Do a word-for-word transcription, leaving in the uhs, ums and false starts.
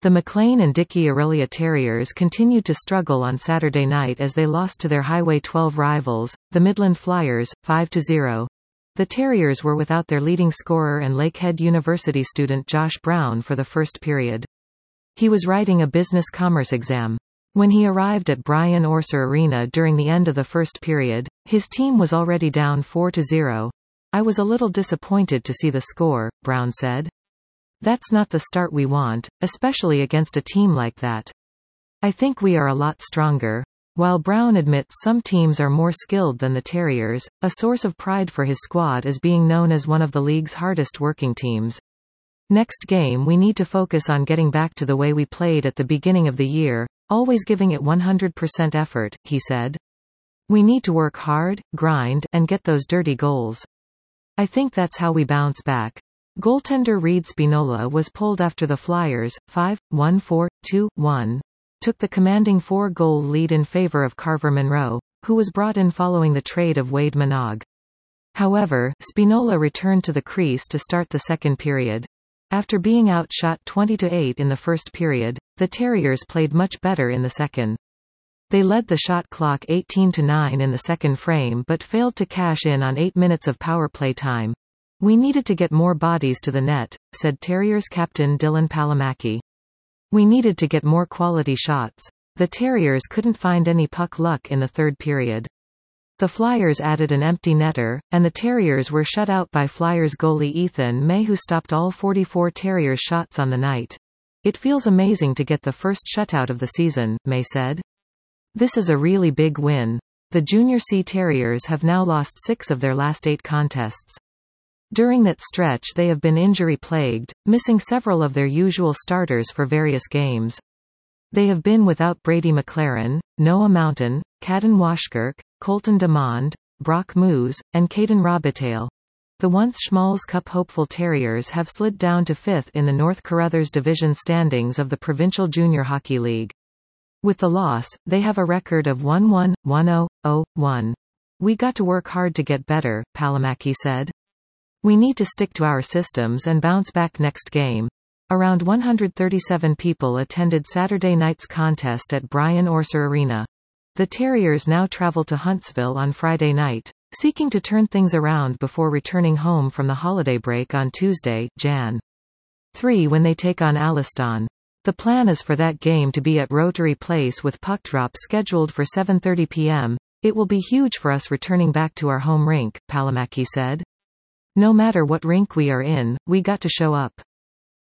The McLean and Dickey Aurelia Terriers continued to struggle on Saturday night as they lost to their Highway twelve rivals, the Midland Flyers, five to zero. The Terriers were without their leading scorer and Lakehead University student Josh Brown for the first period. He was writing a business commerce exam. When he arrived at Brian Orser Arena during the end of the first period, his team was already down four to zero. "I was a little disappointed to see the score," Brown said. "That's not the start we want, especially against a team like that. I think we are a lot stronger." While Brown admits some teams are more skilled than the Terriers, a source of pride for his squad is being known as one of the league's hardest working teams. "Next game we need to focus on getting back to the way we played at the beginning of the year, always giving it one hundred percent effort," he said. "We need to work hard, grind, and get those dirty goals. I think that's how we bounce back." Goaltender Reed Spinola was pulled after the Flyers, five one four two one, took the commanding four-goal lead in favor of Carver Monroe, who was brought in following the trade of Wade Manogue. However, Spinola returned to the crease to start the second period. After being outshot twenty to eight in the first period, the Terriers played much better in the second. They led the shot clock eighteen to nine in the second frame but failed to cash in on eight minutes of power play time. "We needed to get more bodies to the net," said Terriers captain Dylan Palomaki. "We needed to get more quality shots. The Terriers couldn't find any puck luck in the third period. The Flyers added an empty netter, and the Terriers were shut out by Flyers goalie Ethan May, who stopped all forty-four Terriers shots on the night. It feels amazing to get the first shutout of the season," May said. "This is a really big win. The Junior C Terriers have now lost six of their last eight contests. During that stretch they have been injury-plagued, missing several of their usual starters for various games. They have been without Brady McLaren, Noah Mountain, Caden Washkirk, Colton Demond, Brock Moose, and Caden Robitaille. The once Schmalz Cup hopeful Terriers have slid down to fifth in the North Carruthers Division standings of the Provincial Junior Hockey League. With the loss, they have a record of one one, one oh, oh one. "We got to work hard to get better," Palomaki said. "We need to stick to our systems and bounce back next game." Around one hundred thirty-seven people attended Saturday night's contest at Brian Orser Arena. The Terriers now travel to Huntsville on Friday night, seeking to turn things around before returning home from the holiday break on Tuesday, January third when they take on Alliston. The plan is for that game to be at Rotary Place with puck drop scheduled for seven thirty p m "It will be huge for us returning back to our home rink," Palomaki said. "No matter what rink we are in, we got to show up.